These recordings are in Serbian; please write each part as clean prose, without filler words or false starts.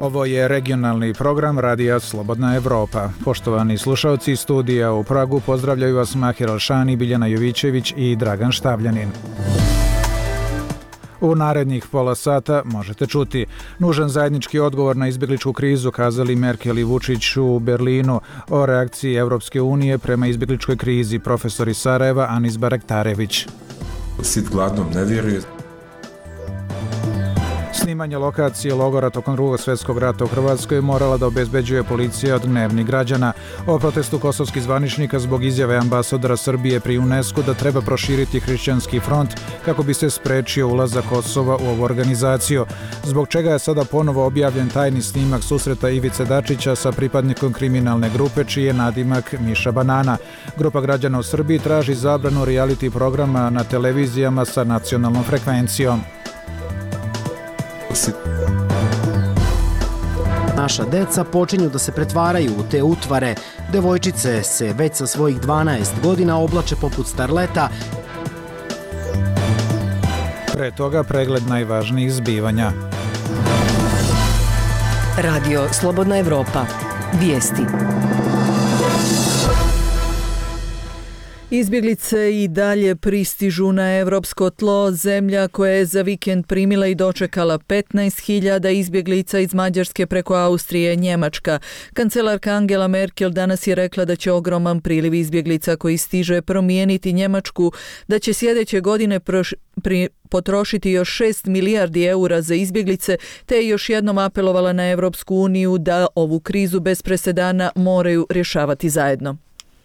Ovo je regionalni program Radija Slobodna Evropa. Poštovani slušalci, studija u Pragu pozdravljaju vas Mahir Alšani, Biljana Jovićević i Dragan Štavljanin. U narednih pola sata možete čuti nužan zajednički odgovor na izbjegličku krizu, kazali Merkel i Vučić u Berlinu. O reakciji Evropske unije prema izbjegličkoj krizi profesor iz Sarajeva Anis Barektarević. Sit gladnom ne vjeruje. Snimanje lokacije logora tokom Drugog svjetskog rata u Hrvatskoj morala da obezbeđuje policija od gnevnih građana. O protestu kosovskih zvaničnika zbog izjave ambasadora Srbije pri UNESCO da treba proširiti hrišćanski front kako bi se sprečio ulazak Kosova u ovu organizaciju. Zbog čega je sada ponovo objavljen tajni snimak susreta Ivice Dačića sa pripadnikom kriminalne grupe čiji je nadimak Miša Banana. Grupa građana u Srbiji traži zabranu reality programa na televizijama sa nacionalnom frekvencijom. Naša deca počinju da se pretvaraju u te utvare. Devojčice se već sa svojih 12 godina oblače poput starleta. Pre toga pregled najvažnijih zbivanja. Radio Slobodna Evropa. Vijesti. Izbjeglice i dalje pristižu na evropsko tlo. Zemlja koja je za vikend primila i dočekala 15.000 izbjeglica iz Mađarske preko Austrije, Njemačka. Kancelarka Angela Merkel danas je rekla da će ogroman priliv izbjeglica koji stiže promijeniti Njemačku, da će sljedeće godine potrošiti još 6 milijardi eura za izbjeglice, te je još jednom apelovala na Evropsku uniju da ovu krizu bez presedana moraju rješavati zajedno.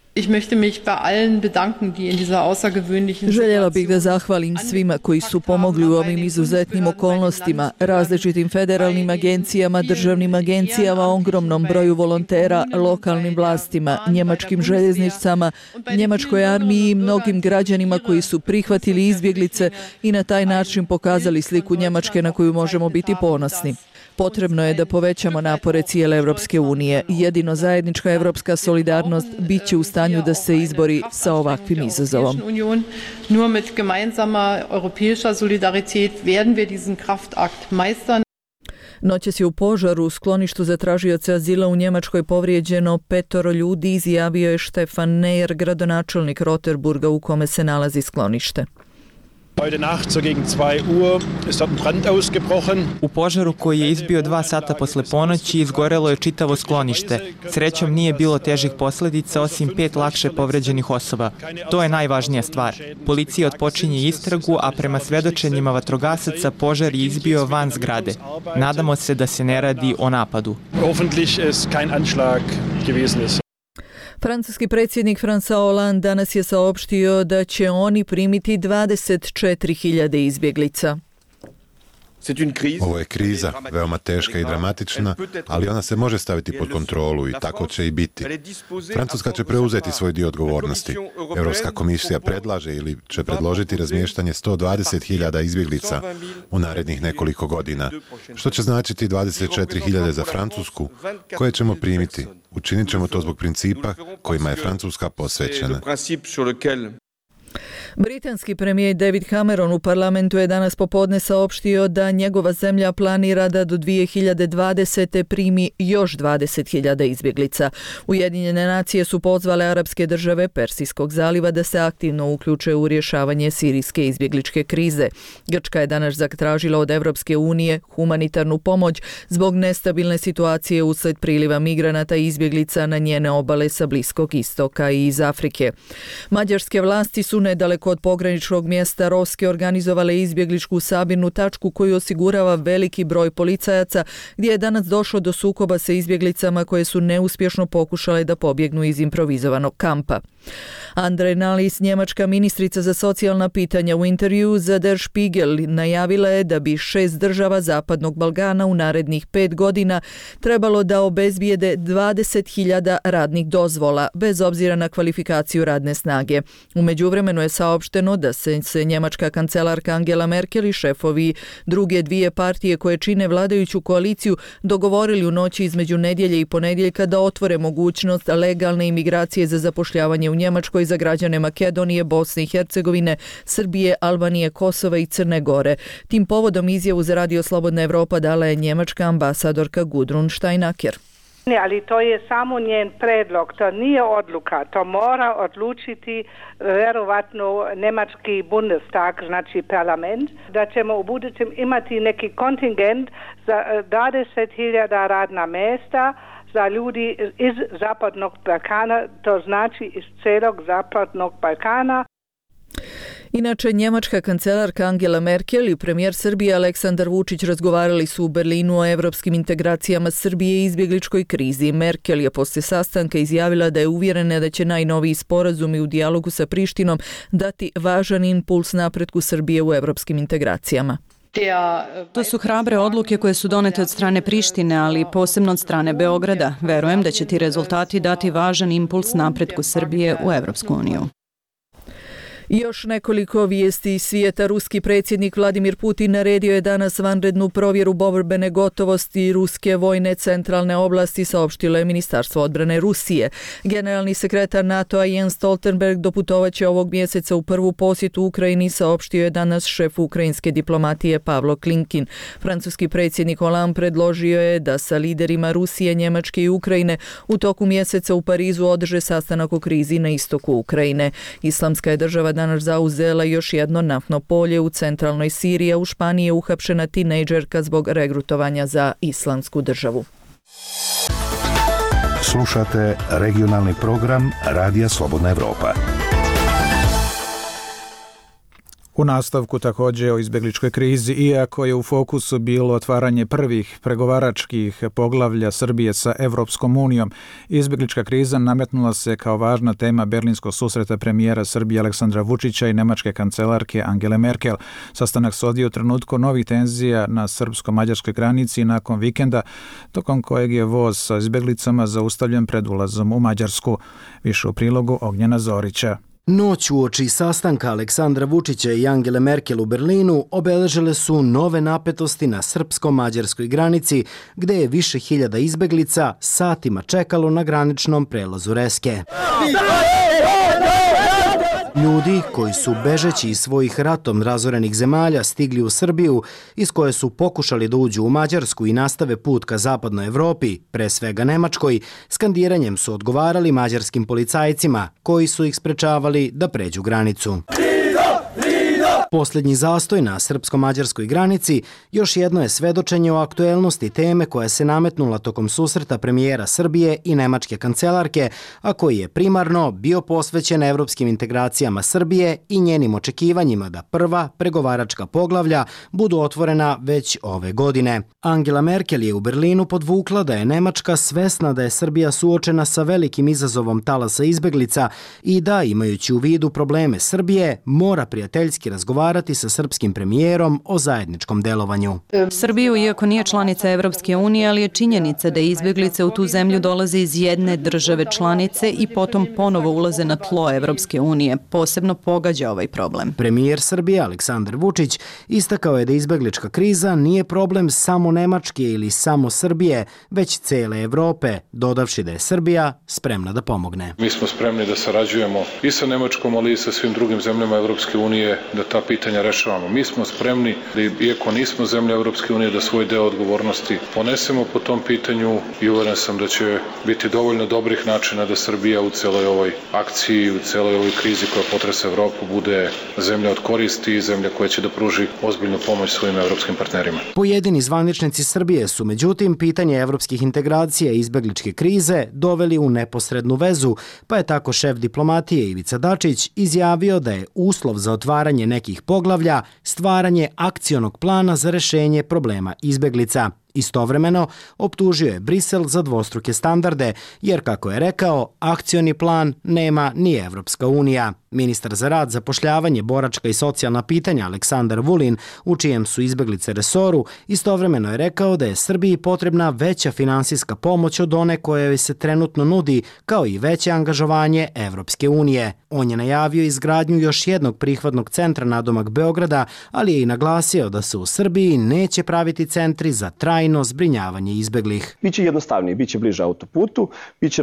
Željela bih da zahvalim svima koji su pomogli u ovim izuzetnim okolnostima, različitim federalnim agencijama, državnim agencijama, ogromnom broju volontera, lokalnim vlastima, njemačkim željeznicama, njemačkoj armiji i mnogim građanima koji su prihvatili izbjeglice i na taj način pokazali sliku Njemačke na koju možemo biti ponosni. Potrebno je da povećamo napore cijele Evropske unije. Jedino zajednička evropska solidarnost bit će u stanju da se izbori sa ovakvim izazovom. Nur mit gemeinsamer europäischer Solidarität werden wir diesen Kraftakt meistern. Noćas je u požaru u skloništu za tražioce azila u Njemačkoj povrijeđeno 5 ljudi, izjavio je Stefan Neyer, gradonačelnik Roterburga u kome se nalazi sklonište. Heute Nacht, so gegen 2 Uhr, ist dort ein Brand ausgebrochen. U požaru koji je izbio 2 sata posle ponoći izgorelo je čitavo sklonište. Srećom nije bilo težih posljedica osim 5 lakše povređenih osoba. To je najvažnija stvar. Policija otpočinje istragu, a prema svedočenjima vatrogasaca požar je izbio van zgrade. Nadamo se da se ne radi o napadu. Hoffentlich ist kein Anschlag gewesen ist. Francuski predsjednik François Hollande danas je saopštio da će oni primiti 24.000 izbjeglica. Ovo je kriza, veoma teška i dramatična, ali ona se može staviti pod kontrolu i tako će i biti. Francuska će preuzeti svoj dio odgovornosti. Europska komisija predlaže ili će predložiti razmještanje 120.000 izbjeglica u narednih nekoliko godina, što će značiti 24.000 za Francusku, koje ćemo primiti. Učinit ćemo to zbog principa kojima je Francuska posvećena. Britanski premijer David Cameron u parlamentu je danas popodne saopštio da njegova zemlja planira da do 2020. primi još 20.000 izbjeglica. Ujedinjene nacije su pozvale arapske države Persijskog zaliva da se aktivno uključe u rješavanje sirijske izbjegličke krize. Grčka je danas zatražila od Evropske unije humanitarnu pomoć zbog nestabilne situacije usled priliva migranata i izbjeglica na njene obale sa Bliskog istoka i iz Afrike. Mađarske vlasti su nedaleko od pograničnog mjesta Roske organizovale izbjegličku sabirnu tačku koju osigurava veliki broj policajaca, gdje je danas došlo do sukoba sa izbjeglicama koje su neuspješno pokušale da pobjegnu iz improvizovanog kampa. Andrej Nalis, njemačka ministrica za socijalna pitanja, u intervju za Der Spiegel najavila je da bi 6 država Zapadnog Balkana u narednih 5 godina trebalo da obezbijede 20.000 radnih dozvola, bez obzira na kvalifikaciju radne snage. U međuvremenu je saopštila saopšteno da se njemačka kancelarka Angela Merkel i šefovi druge dvije partije koje čine vladajuću koaliciju dogovorili u noći između nedjelje i ponedjeljka da otvore mogućnost legalne imigracije za zapošljavanje u Njemačkoj za građane Makedonije, Bosne i Hercegovine, Srbije, Albanije, Kosova i Crne Gore. Tim povodom izjavu za Radio Slobodna Evropa dala je njemačka ambasadorka Gudrun Steinacker. Ali to je samo njen predlog, to nije odluka, to mora odlučiti vjerovatno njemački Bundestag, znači parlament, da ćemo u budućem imati neki kontingent za 20.000 radna mjesta za ljudi iz Zapadnog Balkana, to znači iz celog Zapadnog Balkana. Inače, njemačka kancelarka Angela Merkel i premijer Srbije Aleksandar Vučić razgovarali su u Berlinu o evropskim integracijama Srbije i izbjegličkoj krizi. Merkel je poslije sastanka izjavila da je uvjerena da će najnoviji sporazumi u dijalogu sa Prištinom dati važan impuls napretku Srbije u evropskim integracijama. To su hrabre odluke koje su donete od strane Prištine, ali posebno od strane Beograda. Verujem da će ti rezultati dati važan impuls napretku Srbije u Evropsku uniju. Još nekoliko vijesti iz svijeta. Ruski predsjednik Vladimir Putin naredio je danas vanrednu provjeru borbene gotovosti ruske vojne centralne oblasti, saopštilo je Ministarstvo odbrane Rusije. Generalni sekretar NATO-a Jens Stoltenberg doputovaće ovog mjeseca u prvu posjetu Ukrajini, saopštio je danas šef ukrajinske diplomatije Pavlo Klinkin. Francuski predsjednik Hollande predložio je da sa liderima Rusije, Njemačke i Ukrajine u toku mjeseca u Parizu održe sastanak o krizi na istoku Ukrajine. Islamska je država danas zauzela još jedno naftno polje u centralnoj Siriji, a u Španiji je uhapšena tinejdžerka zbog regrutovanja za islamsku državu. Slušate regionalni program Radija Slobodna Evropa. U nastavku također o izbjegličkoj krizi, iako je u fokusu bilo otvaranje prvih pregovaračkih poglavlja Srbije sa Evropskom unijom, izbjeglička kriza nametnula se kao važna tema berlinskog susreta premijera Srbije Aleksandra Vučića i nemačke kancelarke Angele Merkel. Sastanak se odvio u trenutku novih tenzija na srpsko-mađarskoj granici nakon vikenda, tokom kojeg je voz sa izbjeglicama zaustavljen pred ulazom u Mađarsku. Više u prilogu Ognjena Zorića. Noć uoči sastanka Aleksandra Vučića i Angele Merkel u Berlinu obeležile su nove napetosti na srpsko-mađarskoj granici, gde je više hiljada izbeglica satima čekalo na graničnom prelazu Reske. Ljudi koji su bežeći iz svojih ratom razorenih zemalja stigli u Srbiju, iz koje su pokušali da uđu u Mađarsku i nastave put ka zapadnoj Evropi, pre svega Nemačkoj, skandiranjem su odgovarali mađarskim policajcima koji su ih sprečavali da pređu granicu. Posljednji zastoj na srpsko-mađarskoj granici još jedno je svedočenje o aktuelnosti teme koja se nametnula tokom susreta premijera Srbije i nemačke kancelarke, a koji je primarno bio posvećen evropskim integracijama Srbije i njenim očekivanjima da prva pregovaračka poglavlja budu otvorena već ove godine. Angela Merkel je u Berlinu podvukla da je Nemačka svesna da je Srbija suočena sa velikim izazovom talasa izbeglica i da, imajući u vidu probleme Srbije, mora prijateljski razgovarati sa srpskim premijerom o zajedničkom delovanju. Srbiju, iako nije članica Evropske unije, ali je činjenica da izbjeglice u tu zemlju dolaze iz jedne države članice i potom ponovo ulaze na tlo Evropske unije, posebno pogađa ovaj problem. Premijer Srbije Aleksandar Vučić istakao je da izbjeglička kriza nije problem samo Nemačke ili samo Srbije, već cele Evrope, dodavši da je Srbija spremna da pomogne. Mi smo spremni da sarađujemo i sa Nemačkom, ali i sa svim drugim zemljama Evropske unije, da ta pitanja rešavamo. Mi smo spremni, da iako nismo zemlja Evropske unije, da svoj deo odgovornosti ponesemo po tom pitanju i uveren sam da će biti dovoljno dobrih načina da Srbija u celoj ovoj akciji, u celoj ovoj krizi koja potresa Evropu bude zemlja od koristi i zemlja koja će da pruži ozbiljnu pomoć svojim evropskim partnerima. Pojedini zvaničnici Srbije su međutim pitanje evropskih integracija i izbegličke krize doveli u neposrednu vezu, pa je tako šef diplomatije Ivica Dačić izjavio da je uslov za otvaranje nekih poglavlja stvaranje akcionog plana za rešenje problema izbeglica. Istovremeno, optužio je Brisel za dvostruke standarde, jer, kako je rekao, akcioni plan nema ni Evropska unija. Ministar za rad, zapošljavanje, boračka i socijalna pitanja Aleksandar Vulin, u čijem su izbeglice resoru, istovremeno je rekao da je Srbiji potrebna veća finansijska pomoć od one koja joj se trenutno nudi, kao i veće angažovanje Evropske unije. On je najavio izgradnju još jednog prihvatnog centra nadomak Beograda, ali je i naglasio da se u Srbiji neće praviti centri za trajno zbrinjavanje izbeglih. Biće jednostavnije, biće bliže autoputu, biće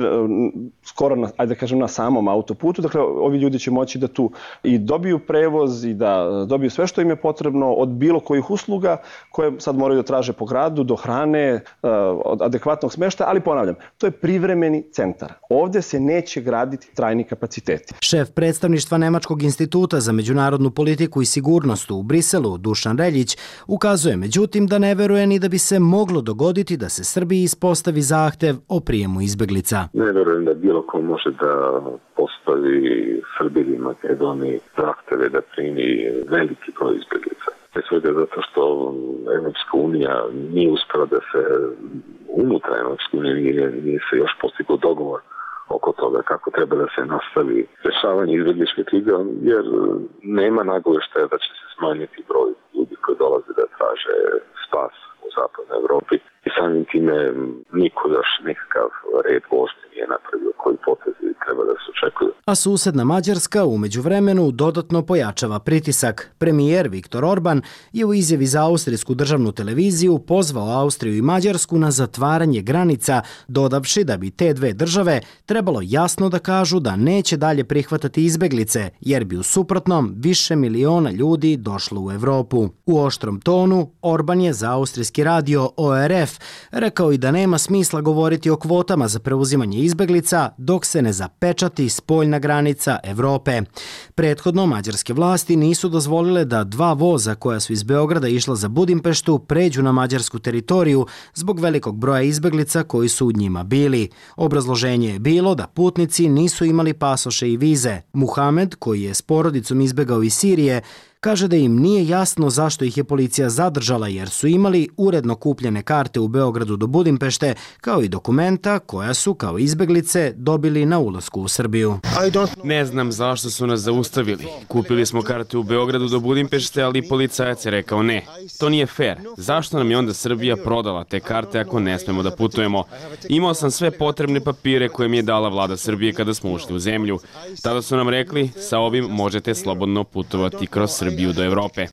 skoro na samom autoputu, dakle ovi ljudi će moći da tu i dobiju prevoz i da dobiju sve što im je potrebno od bilo kojih usluga koje sad moraju da traže po gradu, do hrane, od adekvatnog smeštaja, ali ponavljam, to je privremeni centar. Ovdje se neće graditi trajni kapaciteti. Šef predstavništva Nemačkog instituta za međunarodnu politiku i sigurnost u Briselu, Dušan Reljić, ukazuje međutim da ne veruje ni da bi se moglo dogoditi da se Srbiji ispostavi zahtev o prijemu izbeglica. Ne verujem da bilo ko može da postavi Srbiji i Makedoniji zahteve da primi veliki broj izbeglica. Pre svega zato što Evropska unija nije uspela da se unutar Evropske unije nije se još postigao dogovor oko toga kako treba da se nastavi rešavanje izbegličke krize, jer nema nagoveštaja da će se smanjiti broj ljudi koji dolaze da traže spas u zapadnoj Evropi. I samim time niko još nekakav red gosti nije napravio koji potezi treba da se očekuju. A susedna Mađarska u međuvremenu dodatno pojačava pritisak. Premijer Viktor Orban je u izjavi za austrijsku državnu televiziju pozvao Austriju i Mađarsku na zatvaranje granica, dodavši da bi te dve države trebalo jasno da kažu da neće dalje prihvatati izbeglice, jer bi u suprotnom više miliona ljudi došlo u Evropu. U oštrom tonu Orban je za austrijski radio ORF rekao i da nema smisla govoriti o kvotama za preuzimanje izbeglica dok se ne zapečati spoljna granica Evrope. Prethodno, mađarske vlasti nisu dozvolile da dva voza koja su iz Beograda išla za Budimpeštu pređu na mađarsku teritoriju zbog velikog broja izbeglica koji su u njima bili. Obrazloženje je bilo da putnici nisu imali pasoše i vize. Muhamed, koji je s porodicom izbegao iz Sirije, kaže da im nije jasno zašto ih je policija zadržala jer su imali uredno kupljene karte u Beogradu do Budimpešte, kao i dokumenta koja su kao izbeglice dobili na ulasku u Srbiju. Ne znam zašto su nas zaustavili. Kupili smo karte u Beogradu do Budimpešte, ali policajac je rekao ne. To nije fair. Zašto nam je onda Srbija prodala te karte ako ne smemo da putujemo? Imao sam sve potrebne papire koje mi je dala vlada Srbije kada smo ušli u zemlju. Tada su nam rekli, sa ovim možete slobodno putovati kroz Srbiju do Evrope.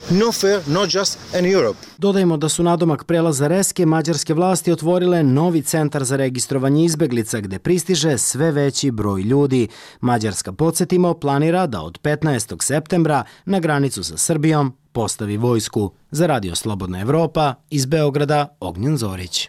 Dodajmo da su nadomak prelaza Reske mađarske vlasti otvorile novi centar za registrovanje izbeglica gde pristiže sve veći broj ljudi. Mađarska, podsjetimo, planira da od 15. septembra na granicu sa Srbijom postavi vojsku. Za Radio Slobodna Evropa, iz Beograda, Ognjen Zorić.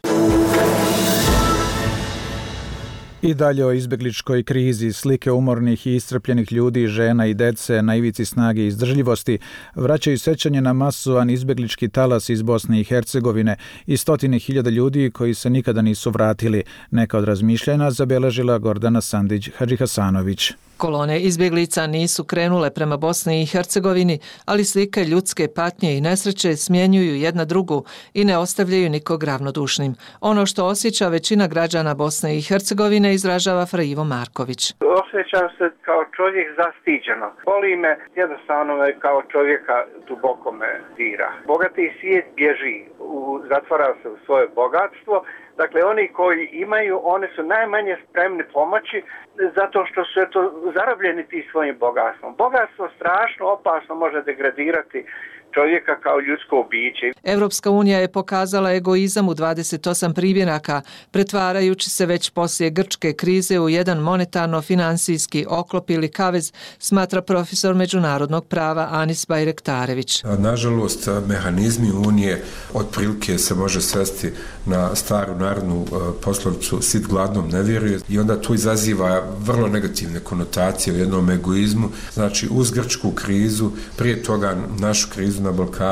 I dalje o izbegličkoj krizi, slike umornih i iscrpljenih ljudi, žena i dece na ivici snage i izdržljivosti vraćaju sećanje na masovan izbeglički talas iz Bosne i Hercegovine i stotine hiljada ljudi koji se nikada nisu vratili. Neka od razmišljanja zabeležila Gordana Sandić-Hadžihasanović. Kolone izbjeglica nisu krenule prema Bosni i Hercegovini, ali slike ljudske patnje i nesreće smjenjuju jedna drugu i ne ostavljaju nikog ravnodušnim. Ono što osjeća većina građana Bosne i Hercegovine izražava Fra Ivo Marković. Osjećam se kao čovjek zastiđeno. Boli me, jednostavno me kao čovjeka duboko me dira. Bogati svijet bježi, zatvara se u svoje bogatstvo. Dakle, oni koji imaju, oni su najmanje spremni pomoći zato što su zarobljeni tim svojim bogatstvom. Bogatstvo strašno opasno može degradirati čovjeka kao ljudsko biće. Evropska unija je pokazala egoizam u 28 primjeraka, pretvarajući se već poslije grčke krize u jedan monetarno-finansijski oklop ili kavez, smatra profesor međunarodnog prava Anis Bajrektarević. Nažalost, mehanizmi Unije otprilike se može svesti na staru narodnu poslovicu sit gladnom ne vjeruje i onda tu izaziva vrlo negativne konotacije u jednom egoizmu. Znači, uz grčku krizu, prije toga našu krizu na Balkanu,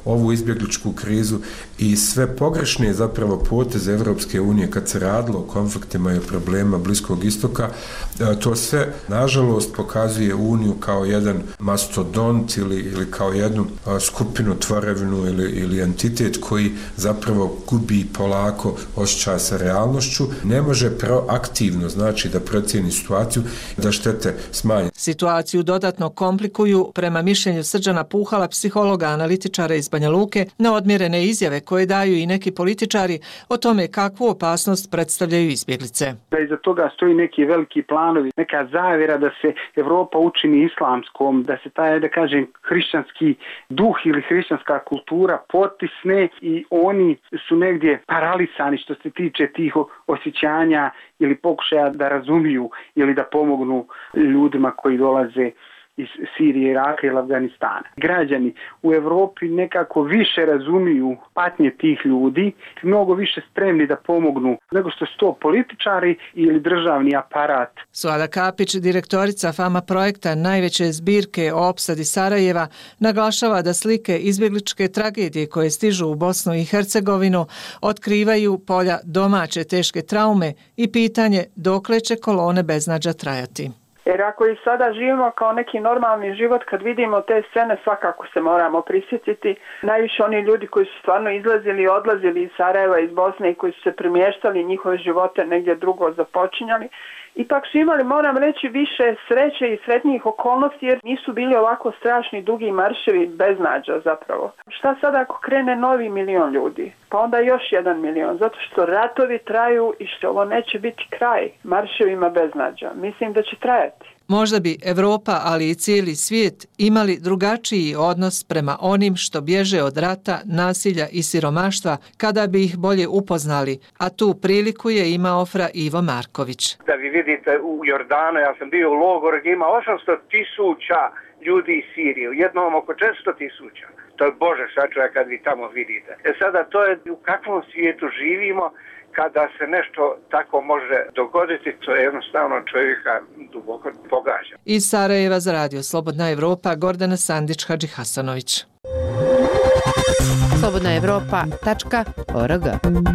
ovu izbjegličku krizu i sve pogrešne zapravo poteze Evropske unije kad se radilo o konfliktima i o problemima Bliskog istoka, to sve nažalost pokazuje Uniju kao jedan mastodont ili kao jednu skupinu, tvorevinu ili entitet koji zapravo gubi polako osjećaj sa realnošću, ne može proaktivno, znači da procijeni situaciju, da štete smanje. Situaciju dodatno komplikuju, prema mišljenju Srđana Puhala, psihologa, analitičara iz Banja Luke, neodmjerene izjave koje daju i neki političari o tome kakvu opasnost predstavljaju izbjeglice. Da iza toga stoji neki veliki planovi, neka zavjera da se Evropa učini islamskom, da se taj, da kažem, hrišćanski duh ili hrišćanska kultura potisne i oni su negdje paralisani što se tiče tih osjećanja ili pokušaja da razumiju ili da pomognu ljudima koji dolaze iz Sirije, Iraka ili Afganistana. Građani u Evropi nekako više razumiju patnje tih ljudi, mnogo više spremni da pomognu nego što su to političari ili državni aparat. Suada Kapić, direktorica Fama projekta najveće zbirke o opsadi Sarajeva, naglašava da slike izbjegličke tragedije koje stižu u Bosnu i Hercegovinu otkrivaju polja domaće teške traume i pitanje dokle će kolone beznađa trajati. Jer ako i sada živimo kao neki normalni život, kad vidimo te scene, svakako se moramo prisjetiti. Najviše oni ljudi koji su stvarno izlazili i odlazili iz Sarajeva, iz Bosne i koji su se premještali, njihove živote negdje drugo započinjali. Ipak su imali, moram reći, više sreće i sretnijih okolnosti jer nisu bili ovako strašni dugi marševi beznađa zapravo. Šta sad ako krene novi 1 milion ljudi? Pa onda još 1 milion, zato što ratovi traju i što ovo neće biti kraj marševima beznađa. Mislim da će trajati. Možda bi Evropa, ali i cijeli svijet imali drugačiji odnos prema onim što bježe od rata, nasilja i siromaštva kada bi ih bolje upoznali, a tu priliku je imao fra Ivo Marković. Da vi vidite u Jordanu, ja sam bio u logoru gdje ima 800.000 ljudi iz Sirije, u jednom oko 400.000. To je Bože sačuvaj kad vi tamo vidite. Sada to je u kakvom svijetu živimo, kada se nešto tako može dogoditi, to je jednostavno čovjeka duboko pogađa. Iz Sarajeva za radio Slobodna Evropa, Gordana Sandić, Hasanović. slobodnaevropa.org.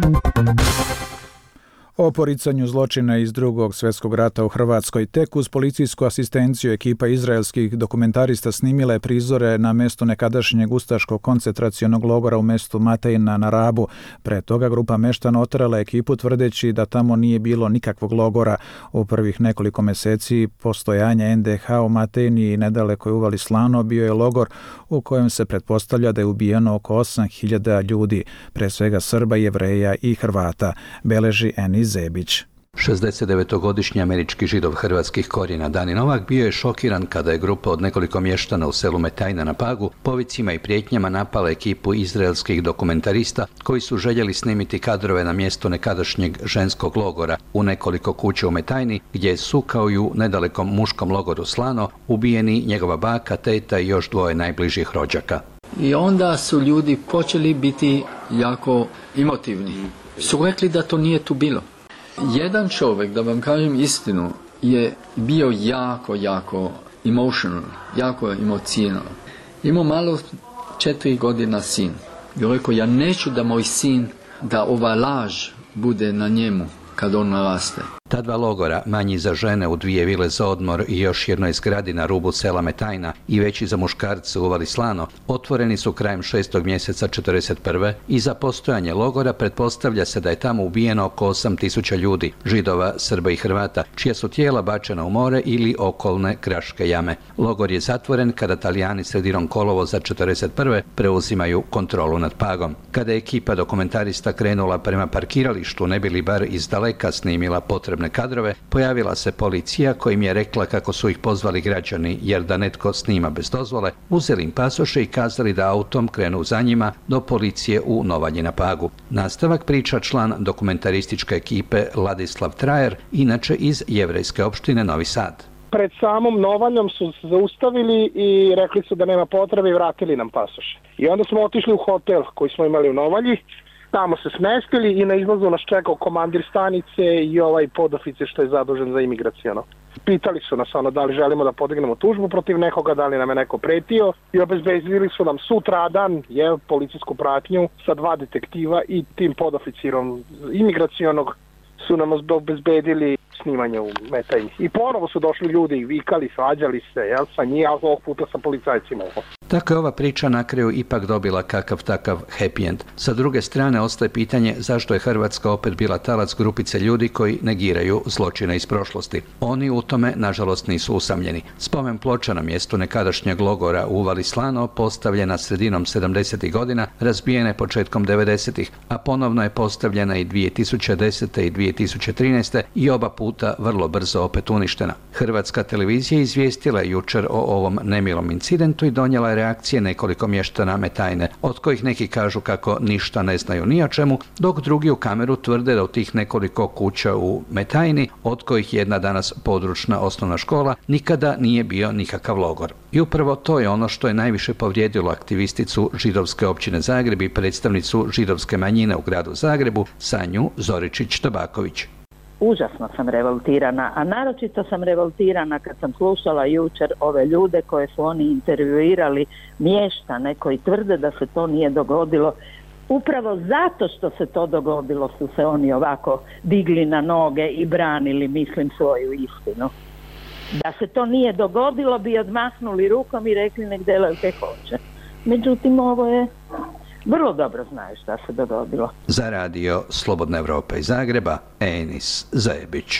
O poricanju zločina iz Drugog svjetskog rata u Hrvatskoj tek uz policijsku asistenciju ekipa izraelskih dokumentarista snimila je prizore na mjestu nekadašnjeg ustaškog koncentracionog logora u mjestu Matejna na Rabu. Pre toga grupa meštana oterala ekipu tvrdeći da tamo nije bilo nikakvog logora. U prvih nekoliko mjeseci postojanja NDH u Matejni i nedalekoj uvali Slano bio je logor u kojem se pretpostavlja da je ubijeno oko 8.000 ljudi, pre svega Srba, Jevreja i Hrvata, beleži Enis Zebić. 69-godišnji američki židov hrvatskih korijena Dani Novak bio je šokiran kada je grupa od nekoliko mještana u selu Metajna na Pagu povicima i prijetnjama napala ekipu izraelskih dokumentarista koji su željeli snimiti kadrove na mjestu nekadašnjeg ženskog logora u nekoliko kuća u Metajni gdje su kao i u nedalekom muškom logoru Slano ubijeni njegova baka, teta i još 2 najbližih rođaka. I onda su ljudi počeli biti jako emotivni. Su rekli da to nije tu bilo. Jedan čovjek, da vam kažem istinu, je bio jako emotional, jako emocionalan. Imao malo 4 godina sin. I rekao, ja neću da moj sin, da ova laž bude na njemu kad on naraste. Ta 2 logora, manji za žene u 2 vile za odmor i još jednoj zgradi na rubu sela Metajna i veći za muškarce u uvali Slano, otvoreni su krajem 6. mjeseca 1941. i za postojanje logora pretpostavlja se da je tamo ubijeno oko 8.000 ljudi, Židova, Srba i Hrvata, čija su tijela bačena u more ili okolne kraške jame. Logor je zatvoren kada Talijani sredinom kolovoza 1941. preuzimaju kontrolu nad Pagom. Kada je ekipa dokumentarista krenula prema parkiralištu, ne bi li bar iz daleka snimila potrebne kadrove, pojavila se policija kojim je rekla kako su ih pozvali građani jer da netko snima bez dozvole, uzeli im pasoše i kazali da autom krenu za njima do policije u Novalji na Pagu. Nastavak priča član dokumentarističke ekipe Ladislav Trajer, inače iz jevrejske opštine Novi Sad. Pred samom Novaljom su se zaustavili i rekli su da nema potrebe i vratili nam pasoše. I onda smo otišli u hotel koji smo imali u Novalji, Tamo se smestili i na izlazu nas čekao komandir stanice i ovaj podoficir što je zadužen za imigracijono. Pitali su nas da li želimo da podignemo tužbu protiv nekoga, da li nam je neko pretio i obezbedili su nam sutradan policijsku pratnju sa 2 detektiva i tim podoficirom imigracionog su nam obezbedili snimanje u Metajni. I ponovo su došli ljudi i vikali, svađali se, sa njih, a ovog puta sa policajcima. Tako je ova priča na kraju ipak dobila kakav takav happy end. Sa druge strane ostaje pitanje zašto je Hrvatska opet bila talac grupice ljudi koji negiraju zločine iz prošlosti. Oni u tome, nažalost, nisu usamljeni. Spomen ploča na mjestu nekadašnjeg logora u Uvali Slano postavljena sredinom 70. godina, razbijene početkom 90. a ponovno je postavljena i 2010. i 2013. i oba puta vrlo brzo opet uništena. Hrvatska televizija izvijestila jučer o ovom nemilom incidentu i donijela je reakcije nekoliko mještana Metajne, od kojih neki kažu kako ništa ne znaju ni o čemu, dok drugi u kameru tvrde da u tih nekoliko kuća u Metajni, od kojih jedna danas područna osnovna škola, nikada nije bio nikakav logor. I upravo to je ono što je najviše povrijedilo aktivisticu židovske općine Zagreb i predstavnicu židovske manjine u gradu Zagrebu, Sanju Zoričić-Tabaković. Užasno sam revoltirana, a naročito sam revoltirana kad sam slušala jučer ove ljude koje su oni intervjuirali, mještane koji tvrde da se to nije dogodilo. Upravo zato što se to dogodilo su se oni ovako digli na noge i branili, mislim, svoju istinu. Da se to nije dogodilo bi odmahnuli rukom i rekli nek delaju kaj hoće. Međutim, ovo je... Vrlo dobro znaju šta se dogodilo. Za radio Slobodna Evropa iz Zagreba, Enis Zajebić.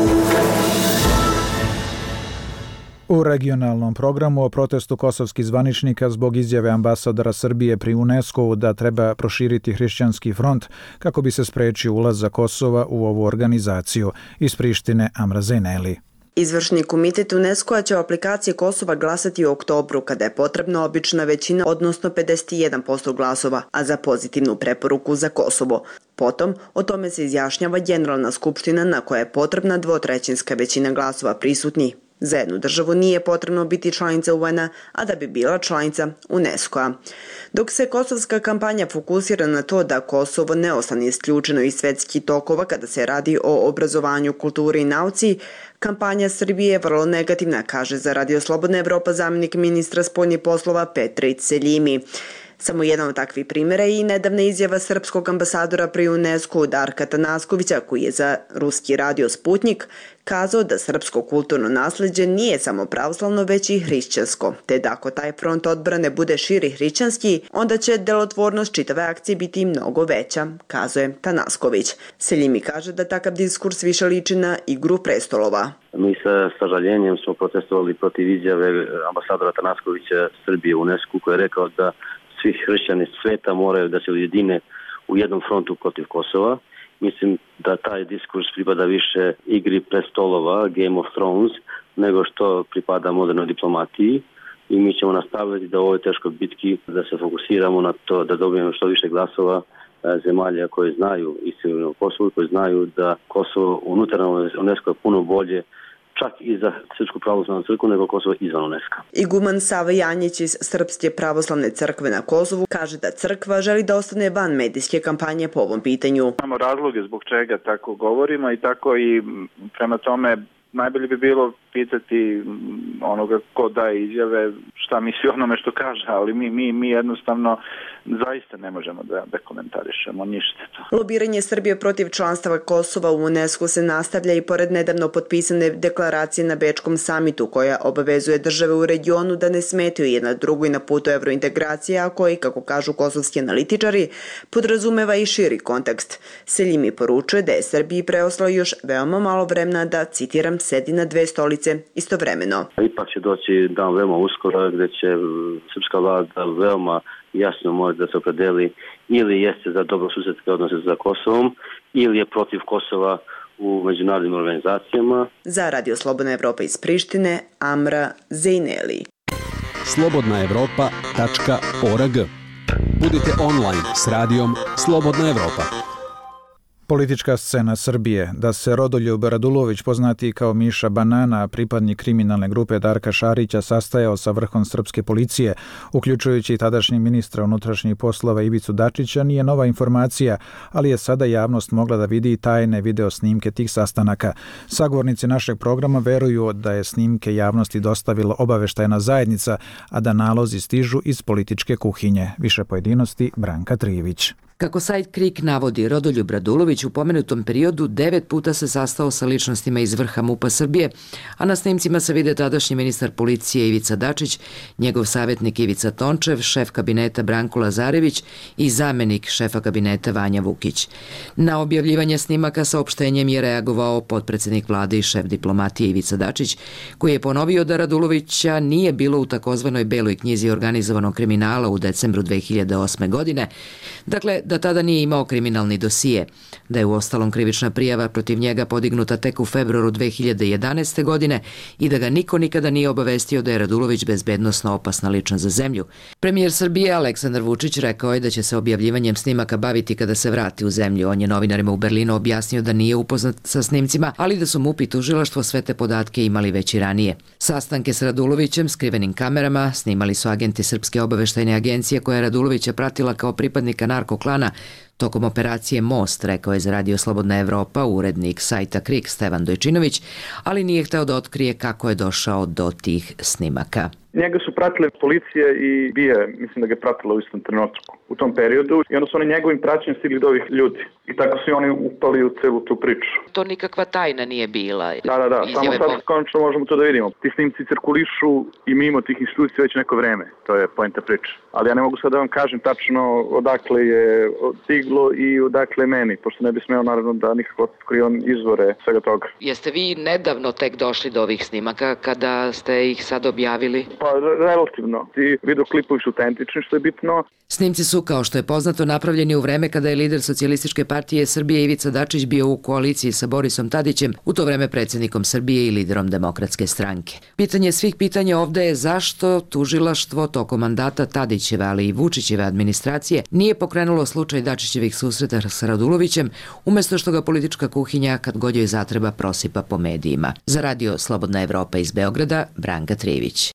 U regionalnom programu o protestu kosovskih zvaničnika zbog izjave ambasadora Srbije pri UNESCO-u da treba proširiti hrišćanski front kako bi se sprečio ulazak Kosova u ovu organizaciju. Iz Prištine, Amra Zeneli. Izvršni komitet UNESCO-a će o aplikaciji Kosova glasati u oktobru, kada je potrebna obična većina, odnosno 51% glasova, a za pozitivnu preporuku za Kosovo. Potom, o tome se izjašnjava Generalna skupština na koja je potrebna 2/3 većina glasova prisutnih. Za jednu državu nije potrebno biti članica UN-a, a da bi bila članica UNESCO-a. Dok se kosovska kampanja fokusira na to da Kosovo ne ostane isključeno iz svetskih tokova kada se radi o obrazovanju, kulturi i nauci, kampanja Srbije je vrlo negativna, kaže za Radio Slobodna Evropa zamjenik ministra spoljnih poslova Petrić Seljimi. Samo jedan od takvih primjera je i nedavna izjava srpskog ambasadora pri UNESCO-u Darka Tanaskovića, koji je za ruski radio Sputnik kazao da srpsko kulturno nasljeđe nije samo pravoslavno, već i hrišćansko, te da ako taj front odbrane bude širi hrišćanski, onda će delotvornost čitave akcije biti mnogo veća, kazuje Tanasković. Seljimi kaže da takav diskurs više liči na igru prestolova. Mi sa sažaljenjem smo protestovali protiv izjave ambasadora Tanaskovića Srbije u UNESCO, koji je rekao da svi hrišćani sveta moraju da se ujedine u jednom frontu protiv Kosova. Mislim da taj diskurs pripada više igri prestolova, Game of Thrones, nego što pripada modernoj diplomatiji. I mi ćemo nastaviti da u ovoj teškoj bitki da se fokusiramo na to da dobijemo što više glasova zemalja koje znaju istinu o Kosovu, koje znaju da Kosovo unutar UNESCO je puno bolje čak i za Srpsku pravoslavnu crkvu nego Kosovo izvan UNESCO. Iguman Sava Janjić iz Srpske pravoslavne crkve na Kosovu kaže da crkva želi da ostane van medijske kampanje po ovom pitanju. Imamo razloge zbog čega tako govorimo i tako i prema tome najbolje bi bilo pitati onoga ko daje izjave šta misli onome što kaže, ali mi jednostavno zaista ne možemo da komentarišemo ništa. Lobiranje Srbije protiv članstava Kosova u UNESCO se nastavlja i pored nedavno potpisane deklaracije na Bečkom samitu koja obavezuje države u regionu da ne smetaju jedna drugoj na putu evrointegracije, a koji, kako kažu kosovski analitičari, podrazumeva i širi kontekst. Seljimi poručuje da je Srbiji preostalo još veoma malo vremena da, citiram, sedi na dve stolice istovremeno. Ipak će doći dan veoma uskoro gdje će srpska vlada veoma jasno može da se opredeli ili jeste za dobrosusedske odnose za Kosovom ili je protiv Kosova u međunarodnim organizacijama. Za Radio Slobodna Evropa iz Prištine, Amra Zejneli. slobodnaevropa.org. Budite online s radijom Slobodna Evropa. Politička scena Srbije. Da se Rodoljub Radulović, poznati kao Miša Banana, pripadnik kriminalne grupe Darka Šarića, sastajao sa vrhom srpske policije, uključujući i tadašnji ministra unutrašnjih poslova Ivicu Dačića, nije nova informacija, ali je sada javnost mogla da vidi i tajne video snimke tih sastanaka. Sagovornici našeg programa veruju da je snimke javnosti dostavila obaveštajna zajednica, a da nalozi stižu iz političke kuhinje. Više pojedinosti Branka Trijević. Kako sajt KRIK navodi, Rodoljub Radulović u pomenutom periodu 9 puta se sastao sa ličnostima iz vrha MUP-a Srbije, a na snimcima se vide tadašnji ministar policije Ivica Dačić, njegov savjetnik Ivica Tončev, šef kabineta Branko Lazarević i zamenik šefa kabineta Vanja Vukić. Na objavljivanje snimaka saopštenjem je reagovao potpredsednik vlade i šef diplomatije Ivica Dačić, koji je ponovio da Radulovića nije bilo u takozvanoj beloj knjizi organizovanog kriminala u decembru 2008. godine, dakle da tada nije imao kriminalni dosije, da je u ostalom krivična prijava protiv njega podignuta tek u februaru 2011. godine i da ga niko nikada nije obavestio da je Radulović bezbednosno opasna ličnost za zemlju. Premijer Srbije Aleksandar Vučić rekao je da će se objavljivanjem snimaka baviti kada se vrati u zemlju. On je novinarima u Berlinu objasnio da nije upoznat sa snimcima, ali da su MUP i tužilaštvo sve te podatke imali već i ranije. Sastanke s Radulovićem, skrivenim kamerama, snimali su agenti Srpske obaveštajne agencije koja je Radulovića pratila kao pripadnika narkoklana tokom operacije Most, rekao je za Radio Slobodna Evropa urednik sajta KRIK Stevan Dojčinović, ali nije hteo da otkrije kako je došao do tih snimaka. Njega su pratile policije i BIA, mislim da ga je pratila u istom trenutku u tom periodu i onda su oni njegovim praćenjem stigli do ovih ljudi i tako su oni upali u celu tu priču. To nikakva tajna nije bila. Da, samo sad konačno možemo to da vidimo. Ti snimci cirkulišu i mimo tih institucija već neko vreme, to je poenta priče. Ali ja ne mogu sad da vam kažem tačno odakle je stiglo i odakle meni, pošto ne bi smeo naravno da nikako otkrivam izvore svega toga. Jeste vi nedavno tek došli do ovih snimaka kada ste ih sad objavili? Pa relativno. Ti videoklipovi su autentični, što je bitno. Snimci su, kao što je poznato, napravljeni u vreme kada je lider Socijalističke partije Srbije Ivica Dačić bio u koaliciji sa Borisom Tadićem, u to vreme predsjednikom Srbije i liderom Demokratske stranke. Pitanje svih pitanja ovde je zašto tužilaštvo tokom mandata Tadićeve, ali i Vučićeve administracije nije pokrenulo slučaj Dačićevih susreta sa Radulovićem, umjesto što ga politička kuhinja kad god joj zatreba prosipa po medijima. Za Radio Slobodna Evropa iz Beograda, Branka Trijević.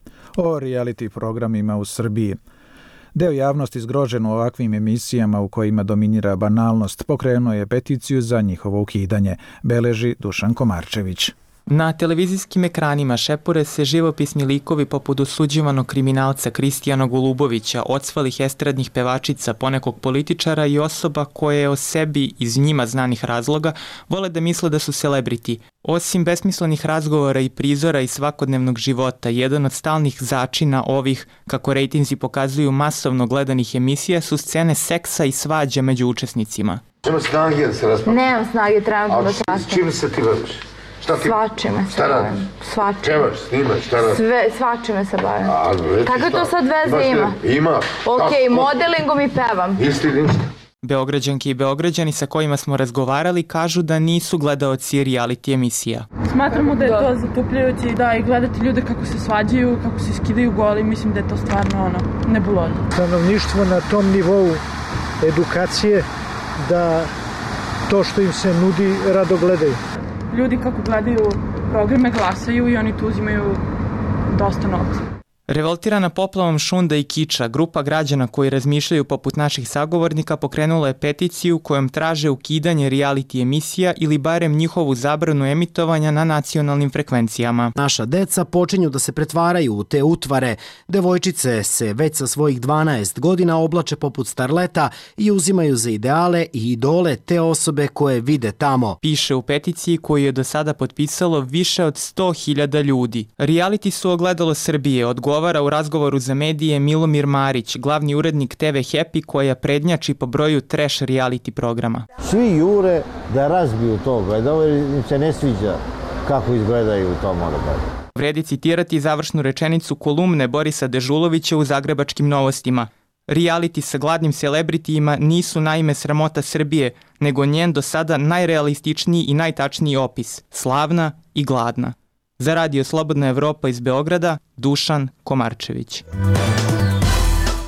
O reality programima u Srbiji. Deo javnosti zgrožen u ovakvim emisijama u kojima dominira banalnost pokrenuo je peticiju za njihovo ukidanje, beleži Dušan Komarčević. Na televizijskim ekranima šepure se živopisni likovi poput osuđivanog kriminalca Kristijana Golubovića, odsvalih estradnih pevačica, ponekog političara i osoba koje o sebi iz njima znanih razloga vole da misle da su celebrity. Osim besmislenih razgovora i prizora iz svakodnevnog života, jedan od stalnih začina ovih, kako rejtinzi pokazuju, masovno gledanih emisija su scene seksa i svađa među učesnicima. Nema snage da se raspravlja? Nemam snage, trebam da častam. Čime se ti baviš? Svačime se bavim. Svačime. Čevaš, snimaš, šta radiš? Svačime se bavim. Kako to sad veze ima? Ima. Okej, modelingom i pevam. Isti ništa. Beograđanke i Beograđani sa kojima smo razgovarali kažu da nisu gledaoci reality emisija. Smatramo da je to zatupljujući i gledati ljude kako se svađaju, kako se skidaju goli, mislim da je to stvarno nebulozno. Stanovništvo na tom nivou edukacije da to što im se nudi rado gledaju. Ljudi kako gledaju programe glasaju i oni tu uzimaju dosta novca. Revoltirana poplavom šunda i kiča, grupa građana koji razmišljaju poput naših sagovornika pokrenula je peticiju kojom traže ukidanje reality emisija ili barem njihovu zabranu emitovanja na nacionalnim frekvencijama. Naša deca počinju da se pretvaraju u te utvare. Devojčice se već sa svojih 12 godina oblače poput starleta i uzimaju za ideale i idole te osobe koje vide tamo. Piše u peticiji koju je do sada potpisalo više od 100.000 ljudi. Reality su ogledalo Srbije, odgovara u razgovoru za medije Milomir Marić, glavni urednik TV Happy koja prednjači po broju trash reality programa. Svi jure da razbiju to, gledao im se ne sviđa kako izgledaju u tom odabaju. Vredi citirati završnu rečenicu kolumne Borisa Dežulovića u Zagrebačkim novostima. Reality sa gladnim celebritijima nisu naime sramota Srbije, nego njen do sada najrealističniji i najtačniji opis, slavna i gladna. Za Radio Slobodna Evropa iz Beograda, Dušan Komarčević.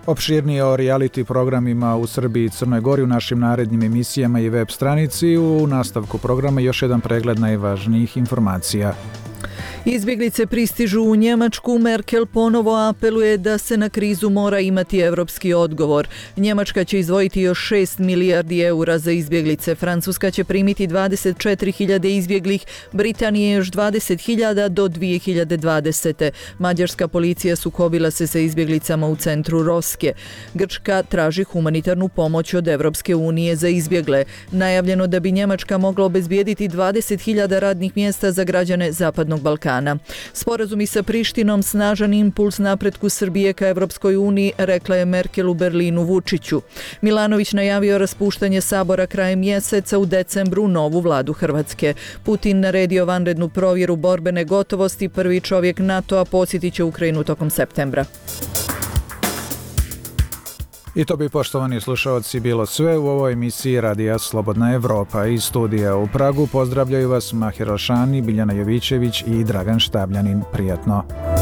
Opširnije o reality programima u Srbiji i Crnoj Gori u našim narednim emisijama i web stranici. U nastavku programa još jedan pregled najvažnijih informacija. Izbjeglice pristižu u Njemačku, Merkel ponovo apeluje da se na krizu mora imati evropski odgovor. Njemačka će izdvojiti još 6 milijardi eura za izbjeglice, Francuska će primiti 24.000 izbjeglih, Britanije još 20.000 do 2020. Mađarska policija sukobila se sa izbjeglicama u centru Roske. Grčka traži humanitarnu pomoć od Evropske unije za izbjegle. Najavljeno da bi Njemačka mogla obezbijediti 20.000 radnih mjesta za građane Zapadnog Balkana. Sporazumi sa Prištinom snažan impuls napretku Srbije ka Evropskoj uniji, rekla je Merkel u Berlinu Vučiću. Milanović najavio raspuštanje sabora krajem mjeseca, u decembru novu vladu Hrvatske. Putin naredio vanrednu provjeru borbene gotovosti, prvi čovjek NATO-a posjetit će Ukrajinu tokom septembra. I to bi, poštovani slušalci, bilo sve u ovoj emisiji Radija Slobodna Evropa. Iz studija u Pragu pozdravljaju vas Mahir Alšani, Biljana Jovićević i Dragan Štabljanin. Prijatno.